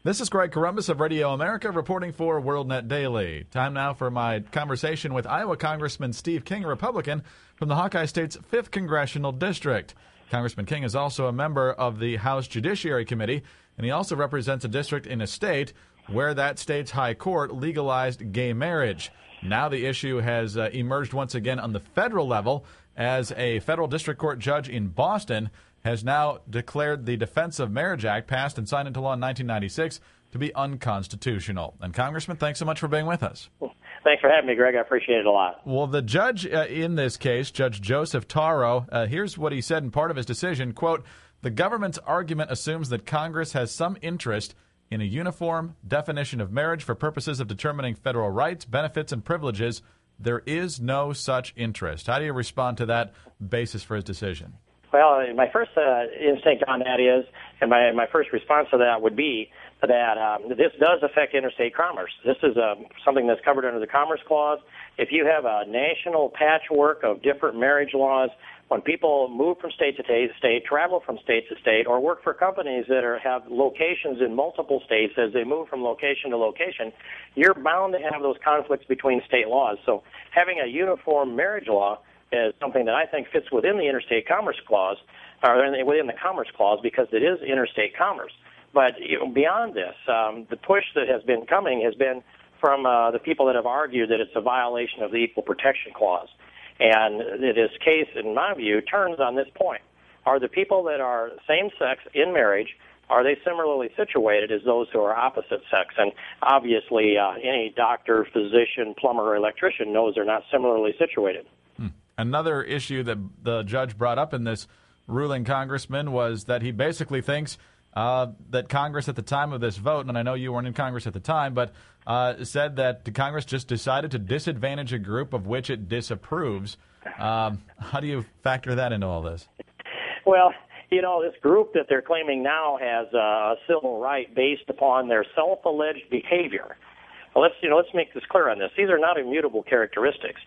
This is Greg Corombos of Radio America reporting for WorldNet Daily. Time now for my conversation with Iowa Congressman Steve King, a Republican from the Hawkeye State's 5th Congressional District. Congressman King is also a member of the House Judiciary Committee, and he also represents a district in a state where that state's high court legalized gay marriage. Now the issue has emerged once again on the federal level as a federal district court judge in Boston has now declared the Defense of Marriage Act, passed and signed into law in 1996, to be unconstitutional. And Congressman, thanks so much for being with us. Thanks for having me, Greg. I appreciate it a lot. Well, the judge in this case, Judge Joseph Taro, here's what he said in part of his decision, quote, "The government's argument assumes that Congress has some interest in a uniform definition of marriage for purposes of determining federal rights, benefits, and privileges. There is no such interest." How do you respond to that basis for his decision? Well, my first instinct on that is, and my first response to that would be that this does affect interstate commerce. This is something that's covered under the Commerce Clause. If you have a national patchwork of different marriage laws, when people move from state to state, travel from state to state, or work for companies that have locations in multiple states as they move from location to location, you're bound to have those conflicts between state laws. So having a uniform marriage law is something that I think fits within the Interstate Commerce Clause, or within the Commerce Clause, because it is interstate commerce. But beyond this, the push that has been coming has been from the people that have argued that it's a violation of the Equal Protection Clause. And this case, in my view, turns on this point. Are the people that are same-sex in marriage, are they similarly situated as those who are opposite sex? And obviously, any doctor, physician, plumber, or electrician knows they're not similarly situated. Another issue that the judge brought up in this ruling, Congressman, was that he basically thinks that Congress at the time of this vote, and I know you weren't in Congress at the time, but said that Congress just decided to disadvantage a group of which it disapproves. How do you factor that into all this? Well, this group that they're claiming now has a civil right based upon their self-alleged behavior. Well, let's make this clear on this. These are not immutable characteristics.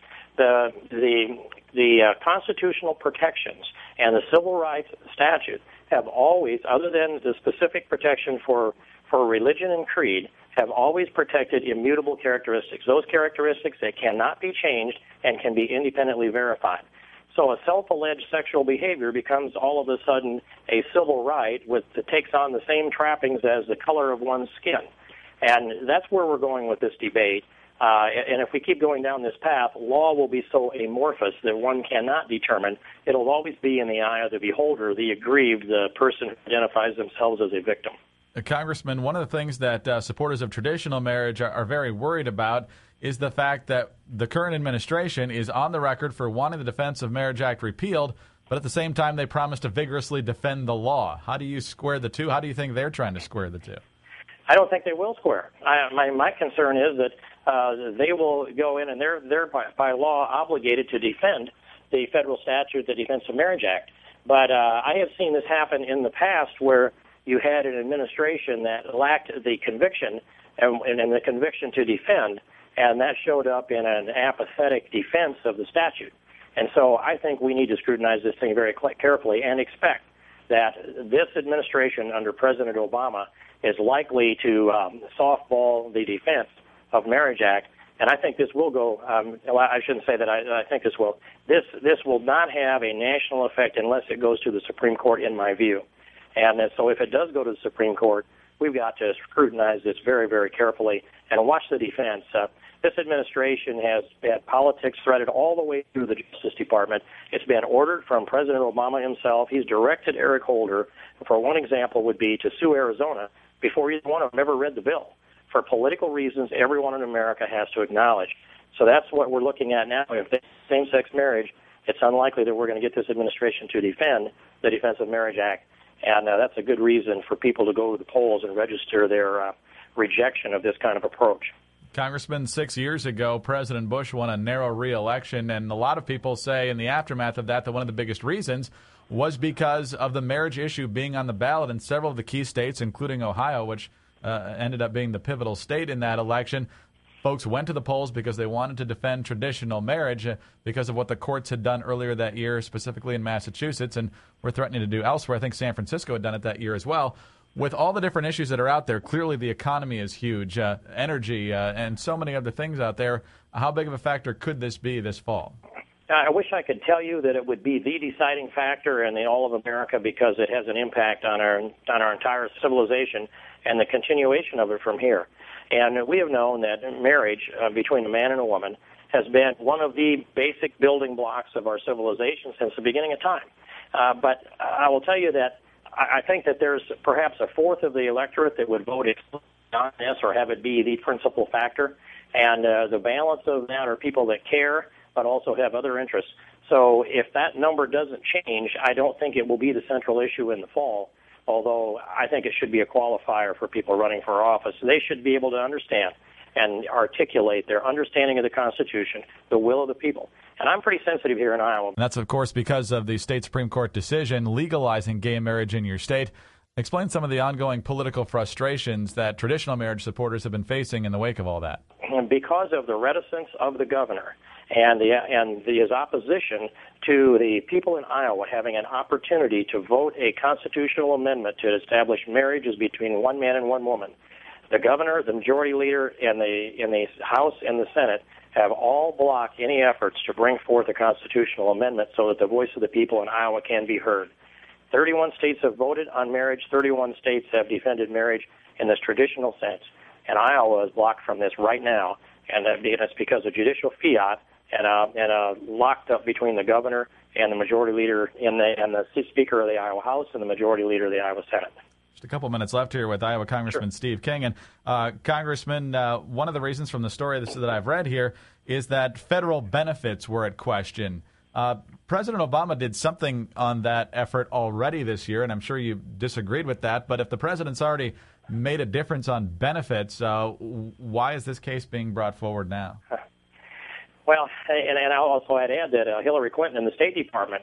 The constitutional protections and the civil rights statute have always, other than the specific protection for religion and creed, have always protected immutable characteristics, those characteristics that cannot be changed and can be independently verified. So a self-alleged sexual behavior becomes all of a sudden a civil right that takes on the same trappings as the color of one's skin. And that's where we're going with this debate. And if we keep going down this path, law will be so amorphous that one cannot determine. It'll always be in the eye of the beholder, the aggrieved, the person who identifies themselves as a victim. Congressman, one of the things that supporters of traditional marriage are very worried about is the fact that the current administration is on the record for wanting the Defense of Marriage Act repealed, but at the same time they promise to vigorously defend the law. How do you square the two? How do you think they're trying to square the two? I don't think they will square. My concern is that they will go in and they're by law obligated to defend the federal statute, the Defense of Marriage Act. But I have seen this happen in the past where you had an administration that lacked the conviction and the conviction to defend, and that showed up in an apathetic defense of the statute. And so I think we need to scrutinize this thing very carefully and expect that this administration under President Obama is likely to softball the Defense of Marriage Act, and I think this will go. I shouldn't say that. I think this will. This will not have a national effect unless it goes to the Supreme Court, in my view. And so, if it does go to the Supreme Court, we've got to scrutinize this very, very carefully and watch the defense. This administration has had politics threaded all the way through the Justice Department. It's been ordered from President Obama himself. He's directed Eric Holder, for one example, would be to sue Arizona before either one of them ever read the bill. For political reasons, everyone in America has to acknowledge. So that's what we're looking at now. If there's same-sex marriage, it's unlikely that we're going to get this administration to defend the Defense of Marriage Act. And that's a good reason for people to go to the polls and register their rejection of this kind of approach. Congressman, 6 years ago, President Bush won a narrow re-election, and a lot of people say in the aftermath of that one of the biggest reasons was because of the marriage issue being on the ballot in several of the key states, including Ohio, which ended up being the pivotal state in that election. Folks went to the polls because they wanted to defend traditional marriage because of what the courts had done earlier that year, specifically in Massachusetts, and were threatening to do elsewhere. I think San Francisco had done it that year as well. With all the different issues that are out there, clearly the economy is huge, energy, and so many other things out there. How big of a factor could this be this fall? I wish I could tell you that it would be the deciding factor in all of America, because it has an impact on our entire civilization and the continuation of it from here. And we have known that marriage between a man and a woman has been one of the basic building blocks of our civilization since the beginning of time. But I will tell you that I think that there's perhaps a fourth of the electorate that would vote on this or have it be the principal factor. And the balance of that are people that care but also have other interests. So if that number doesn't change, I don't think it will be the central issue in the fall, although I think it should be a qualifier for people running for office. They should be able to understand and articulate their understanding of the Constitution, the will of the people. And I'm pretty sensitive here in Iowa. And that's, of course, because of the state Supreme Court decision legalizing gay marriage in your state. Explain some of the ongoing political frustrations that traditional marriage supporters have been facing in the wake of all that. And because of the reticence of the governor and his opposition to the people in Iowa having an opportunity to vote a constitutional amendment to establish marriages between one man and one woman, the governor, the majority leader in the House and the Senate have all blocked any efforts to bring forth a constitutional amendment so that the voice of the people in Iowa can be heard. 31 states have voted on marriage. 31 states have defended marriage in this traditional sense. And Iowa is blocked from this right now, and it's because of judicial fiat and locked up between the governor and the majority leader and the Speaker of the Iowa House and the majority leader of the Iowa Senate. Just a couple minutes left here with Iowa Congressman Steve King. And Congressman, one of the reasons from the story that I've read here is that federal benefits were at question. President Obama did something on that effort already this year, and I'm sure you disagreed with that. But if the president's already made a difference on benefits, why is this case being brought forward now? Well, and I'll also add that Hillary Clinton in the State Department,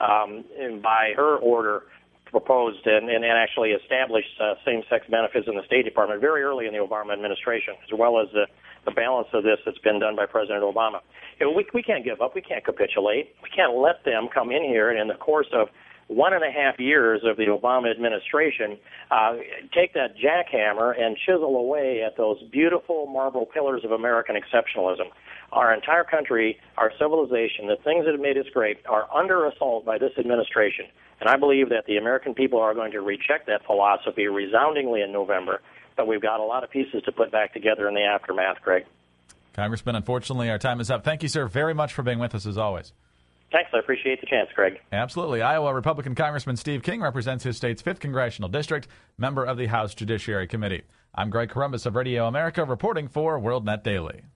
by her order, proposed and actually established same-sex benefits in the State Department very early in the Obama administration, as well as the balance of this that's been done by President Obama. We can't give up. We can't capitulate. We can't let them come in here and in the course of 1.5 years of the Obama administration, take that jackhammer and chisel away at those beautiful marble pillars of American exceptionalism. Our entire country, our civilization, the things that have made us great are under assault by this administration. And I believe that the American people are going to reject that philosophy resoundingly in November. But we've got a lot of pieces to put back together in the aftermath, Greg. Congressman, unfortunately, our time is up. Thank you, sir, very much for being with us as always. Thanks. I appreciate the chance, Greg. Absolutely. Iowa Republican Congressman Steve King represents his state's 5th Congressional District, member of the House Judiciary Committee. I'm Greg Corombos of Radio America, reporting for WorldNet Daily.